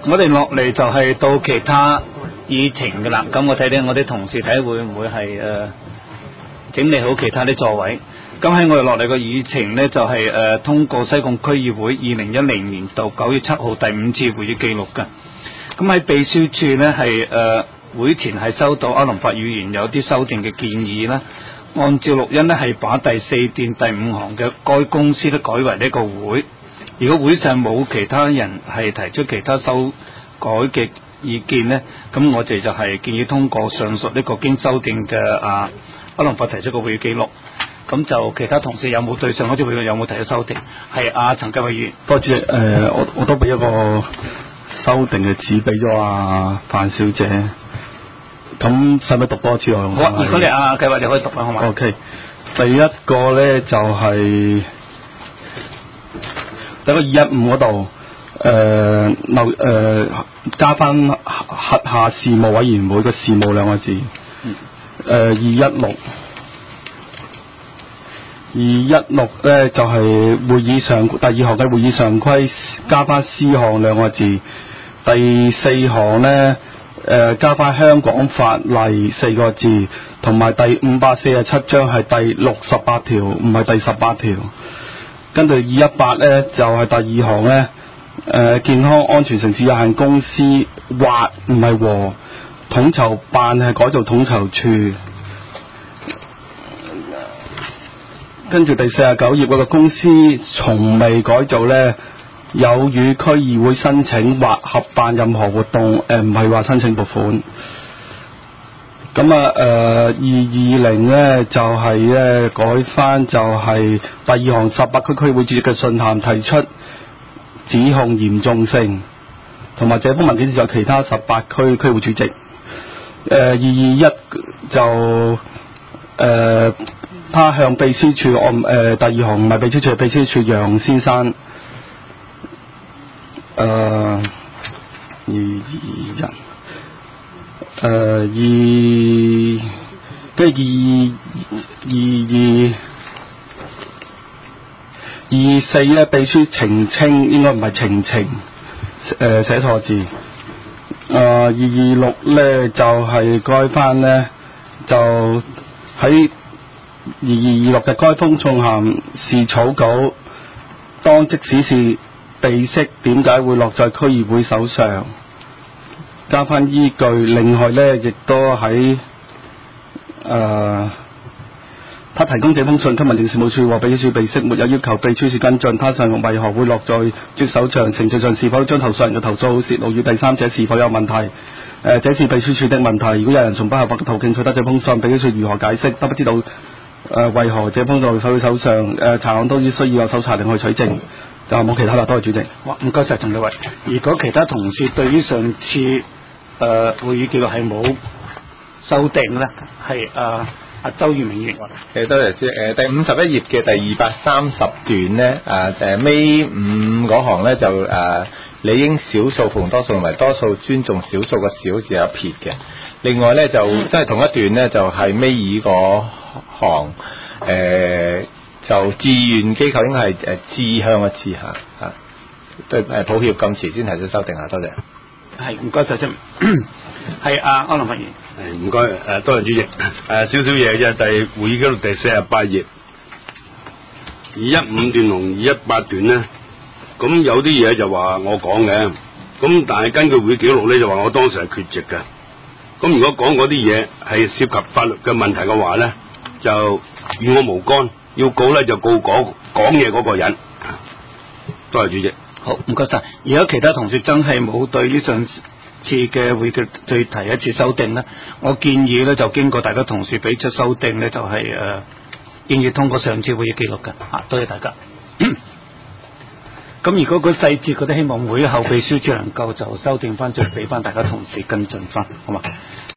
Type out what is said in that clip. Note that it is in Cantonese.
我哋落嚟就係到其他議程嘅啦。咁我睇睇我啲同事睇會唔會係整理好其他啲座位。咁喺我哋落嚟嘅議程呢，就係通過西貢區議會2010年度9月7號第5次會議記錄嘅。咁喺秘書處呢，係會前係收到歐龍法議員有啲修訂嘅建議啦。按照錄音呢，係把第4段第5行嘅該公司都改為呢個會。如果會上冇其他人係提出其他修改嘅意見呢，咁我哋就係建議通過上述呢個經修訂嘅歐龍法提出嘅會議記錄。咁就其他同事有冇對上嗰次會議有冇提出修訂？係陳繼偉議員。 多謝我都俾一個修訂嘅紙俾咗范小姐。咁使唔使讀多次內容？ 好啊，如果你繼偉你可以讀啦，好嘛 ？OK， 第一個咧就係第一個215嗰度，加翻轄下事務委員會嘅事務兩個字。216咧就係會議上第2項嘅會議常規加翻司項兩個字。第4項咧加翻香港法例4個字，同埋第547章係第68條，唔係第18條。跟住218咧就係第2項咧，健康安全城市有限公司或唔係和統籌辦係改做統籌處。跟住第49頁嗰個公司從未改造咧，有與區議會申請或合辦任何活動，唔係話申請撥款。咁220咧就係咧改翻就係第2項18區區會主席嘅信函提出指控嚴重性，同埋這封文件就其他18區區會主席。221就他向秘書處第2項唔係秘書處，係秘書處楊先生。跟住224咧，秘書澄清應該唔係澄清，寫錯字。226咧就係改翻咧，就喺2226嘅該封信函是草稿，當即使是備悉，點解會落在區議會手上？加翻依據。另外咧，亦都喺他提供這封信給民政事務處和秘書處備悉，沒有要求秘書處跟進。他上為何會落在主席手上？程序上是否將投訴人嘅投訴泄露與第三者是否有問題？這是秘書處的問題。如果有人從不合法嘅途徑取得這封信，秘書處如何解釋？都不知道為何這封信喺手上？查案都需要有搜查令去取證。就冇其他啦，多謝主席。 哇，唔該晒陳繼偉。如果其他同事對於上次會議記錄係冇修訂咧，係周裕明議員。 多謝主席。第51頁嘅第230段咧，尾5嗰行咧就理應少數服從多數同埋多數尊重少數嘅少字有撇嘅。另外咧就即係同一段咧就係尾2嗰行就志願機構應該係志向嘅志嚇，對抱歉咁遲先提出修訂下，多謝。 係唔該晒先。係歐龍發言。 唔該多謝主席。少少嘢啫，第會議記錄第48頁215段同218段咧，咁有啲嘢就話我講嘅，咁但係根據會議記錄咧就話我當時係缺席嘅。咁如果講嗰啲嘢係涉及法律嘅問題嘅話咧，就與我無干。要告咧就告講嘢嗰個人。多謝主席。 好，唔該晒。如果其他同事真係冇對於上次嘅會議再提一次修訂咧，我建議咧就經過大家同事俾出修訂咧，就係建議通過上次會議記錄嘅。多謝大家。咁如果個細節，佢都希望會後秘書處能夠就修訂翻，再俾翻大家同事跟進翻，好嘛？